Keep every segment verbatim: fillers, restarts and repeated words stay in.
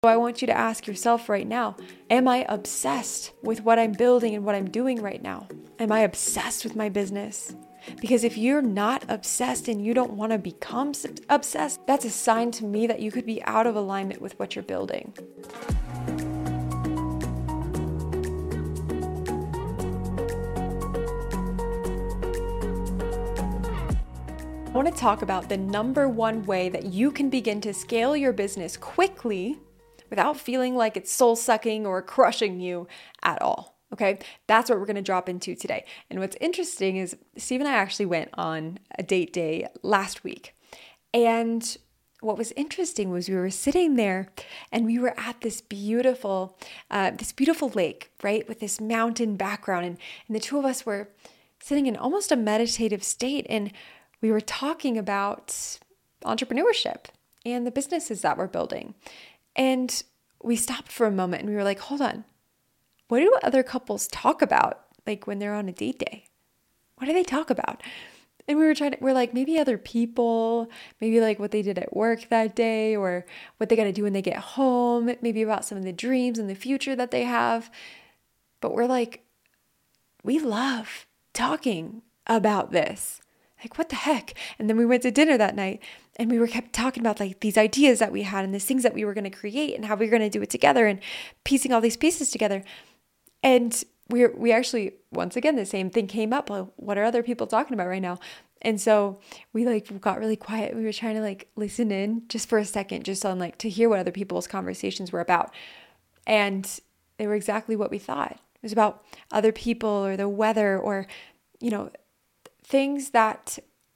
So I want you to ask yourself right now, am I obsessed with what I'm building and what I'm doing right now? Am I obsessed with my business? Because if you're not obsessed and you don't want to become obsessed, that's a sign to me that you could be out of alignment with what you're building. I want to talk about the number one way that you can begin to scale your business quickly without feeling like it's soul-sucking or crushing you at all. Okay, that's what we're going to drop into today. And what's interesting is Steve and I actually went on a date day last week. And what was interesting was we were sitting there and we were at this beautiful, uh, this beautiful lake, right? With this mountain background. And, and the two of us were sitting in almost a meditative state. And we were talking about entrepreneurship and the businesses that we're building. And we stopped for a moment and we were like, hold on. What do other couples talk about, like when they're on a date day? What do they talk about? And we were trying to, we're like, maybe other people, maybe like what they did at work that day or what they got to do when they get home, maybe about some of the dreams and the future that they have. But we're like, we love talking about this. Like, what the heck? And then we went to dinner that night and we were kept talking about like these ideas that we had and these things that we were going to create and how we were going to do it together and piecing all these pieces together. And we we actually, once again, the same thing came up. Well, what are other people talking about right now? And so we like got really quiet. We were trying to like listen in just for a second, just on like to hear what other people's conversations were about. And they were exactly what we thought. It was about other people or the weather or, you know, things that,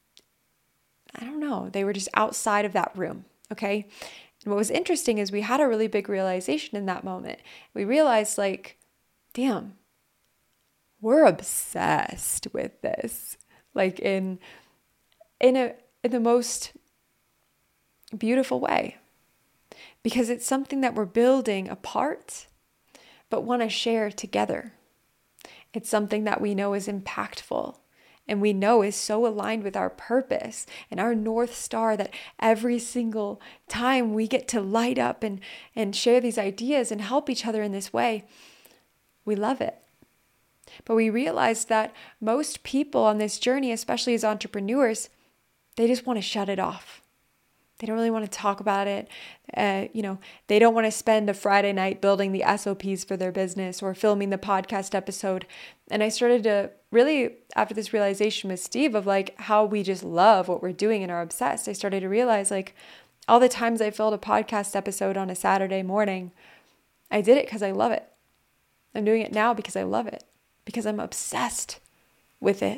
I don't know, they were just outside of that room, okay? And what was interesting is we had a really big realization in that moment. We realized like, damn, we're obsessed with this, like in in a in the most beautiful way, because it's something that we're building apart, but want to share together. It's something that we know is impactful. And we know is so aligned with our purpose and our North Star that every single time we get to light up and, and share these ideas and help each other in this way, we love it. But we realized that most people on this journey, especially as entrepreneurs, they just want to shut it off. They don't really want to talk about it. Uh, you know, they don't want to spend a Friday night building the S O Ps for their business or filming the podcast episode. And I started to really, after this realization with Steve of like how we just love what we're doing and are obsessed, I started to realize like all the times I filmed a podcast episode on a Saturday morning, I did it because I love it. I'm doing it now because I love it, because I'm obsessed with it.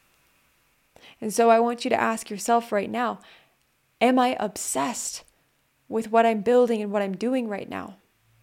And so I want you to ask yourself right now, am I obsessed with what I'm building and what I'm doing right now?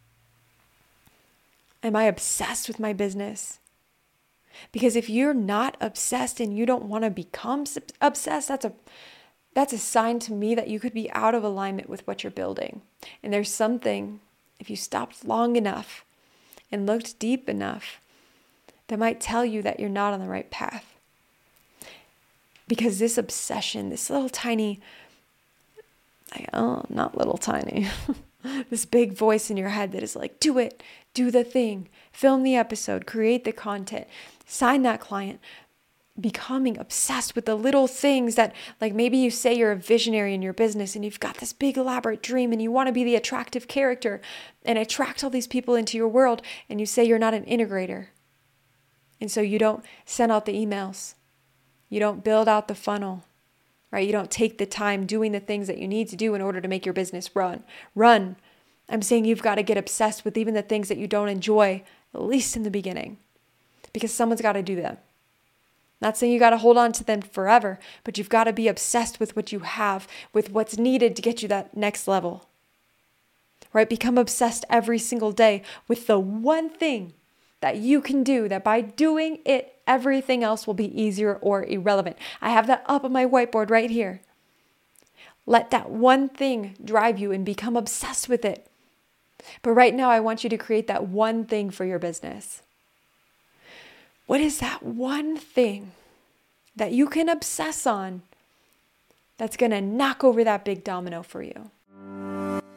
Am I obsessed with my business? Because if you're not obsessed and you don't want to become obsessed, that's a that's a sign to me that you could be out of alignment with what you're building. And there's something, if you stopped long enough and looked deep enough, that might tell you that you're not on the right path. Because this obsession, this little tiny Like, oh, not little tiny. This big voice in your head that is like, do it, do the thing, film the episode, create the content, sign that client. Becoming obsessed with the little things that, like maybe you say you're a visionary in your business and you've got this big elaborate dream and you want to be the attractive character and attract all these people into your world, and you say you're not an integrator. And so you don't send out the emails. You don't build out the funnel. Right? You don't take the time doing the things that you need to do in order to make your business run. Run. I'm saying you've got to get obsessed with even the things that you don't enjoy, at least in the beginning, because someone's got to do them. Not saying you got to hold on to them forever, but you've got to be obsessed with what you have, with what's needed to get you that next level. Right? Become obsessed every single day with the one thing that you can do, that by doing it, everything else will be easier or irrelevant. I have that up on my whiteboard right here. Let that one thing drive you and become obsessed with it. But right now, I want you to create that one thing for your business. What is that one thing that you can obsess on that's going to knock over that big domino for you?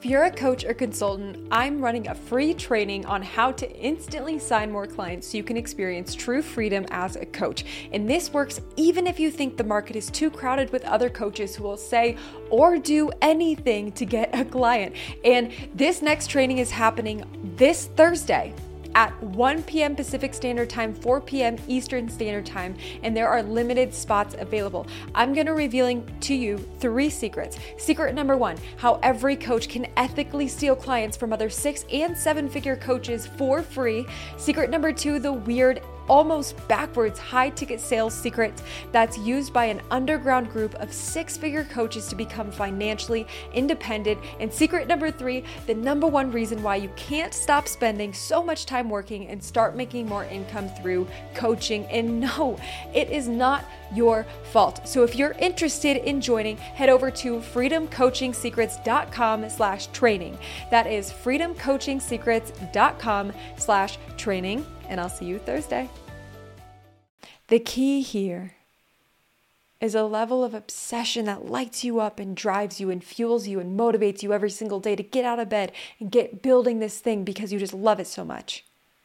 If you're a coach or consultant, I'm running a free training on how to instantly sign more clients so you can experience true freedom as a coach. And this works even if you think the market is too crowded with other coaches who will say or do anything to get a client. And this next training is happening this Thursday at one p.m. Pacific Standard Time, four p.m. Eastern Standard Time, and there are limited spots available. I'm going to revealing to you three secrets. Secret number one, how every coach can ethically steal clients from other six and seven figure coaches for free. Secret number two, the weird, almost backwards high ticket sales secret that's used by an underground group of six figure coaches to become financially independent. And secret number three, the number one reason why you can't stop spending so much time working and start making more income through coaching. And no, it is not your fault. So if you're interested in joining, head over to freedom coaching secrets dot com slash training. That is freedom coaching secrets dot com slash training. And I'll see you Thursday. The key here is a level of obsession that lights you up and drives you and fuels you and motivates you every single day to get out of bed and get building this thing because you just love it so much.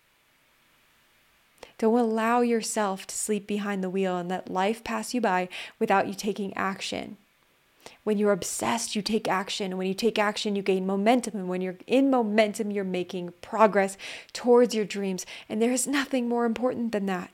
Don't allow yourself to sleep behind the wheel and let life pass you by without you taking action. When you're obsessed, you take action. When you take action, you gain momentum. And when you're in momentum, you're making progress towards your dreams. And there is nothing more important than that.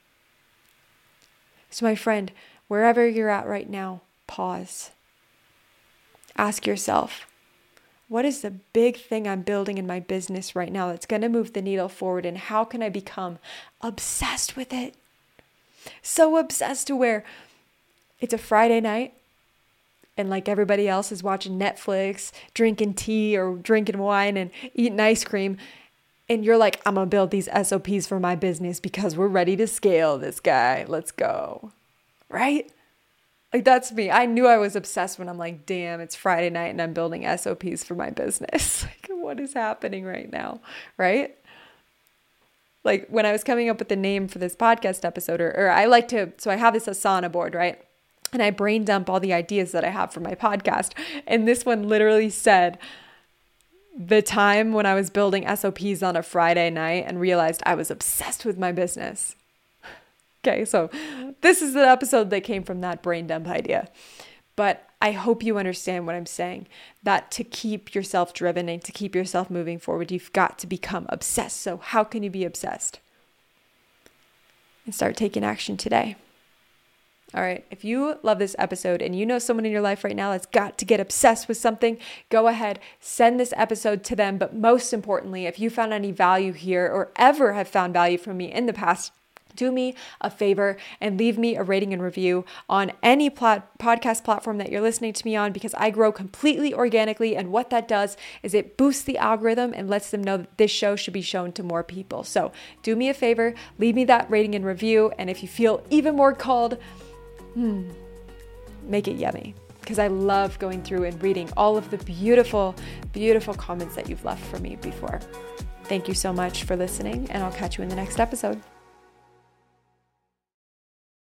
So my friend, wherever you're at right now, pause. Ask yourself, what is the big thing I'm building in my business right now that's going to move the needle forward? And how can I become obsessed with it? So obsessed to where it's a Friday night, and like everybody else is watching Netflix, drinking tea or drinking wine and eating ice cream. And you're like, I'm going to build these S O Ps for my business because we're ready to scale this guy. Let's go. Right? Like that's me. I knew I was obsessed when I'm like, damn, it's Friday night and I'm building S O Ps for my business. Like what is happening right now? Right? Like when I was coming up with the name for this podcast episode, or, or I like to, so I have this Asana board, right? And I brain dump all the ideas that I have for my podcast. And this one literally said the time when I was building S O Ps on a Friday night and realized I was obsessed with my business. Okay, so this is an episode that came from that brain dump idea. But I hope you understand what I'm saying, that to keep yourself driven and to keep yourself moving forward, you've got to become obsessed. So how can you be obsessed? And start taking action today. All right, if you love this episode and you know someone in your life right now that's got to get obsessed with something, go ahead, send this episode to them. But most importantly, if you found any value here or ever have found value from me in the past, do me a favor and leave me a rating and review on any plat- podcast platform that you're listening to me on, because I grow completely organically. And what that does is it boosts the algorithm and lets them know that this show should be shown to more people. So do me a favor, leave me that rating and review. And if you feel even more called, hmm, make it yummy, because I love going through and reading all of the beautiful, beautiful comments that you've left for me before. Thank you so much for listening, and I'll catch you in the next episode.